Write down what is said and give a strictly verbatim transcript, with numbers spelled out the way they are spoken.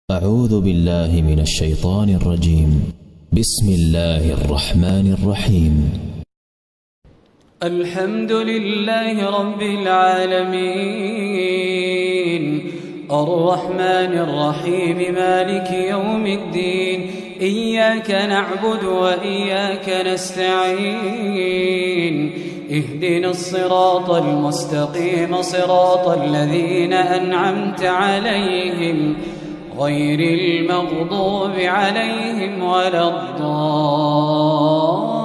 أعوذ بالله من الشيطان الرجيم. بسم الله الرحمن الرحيم. الحمد لله رب العالمين الرحمن الرحيم مالك يوم الدين. إياك نعبد وإياك نستعين. اهدنا الصراط المستقيم صراط الذين أنعمت عليهم غير المغضوب عليهم ولا الضالين.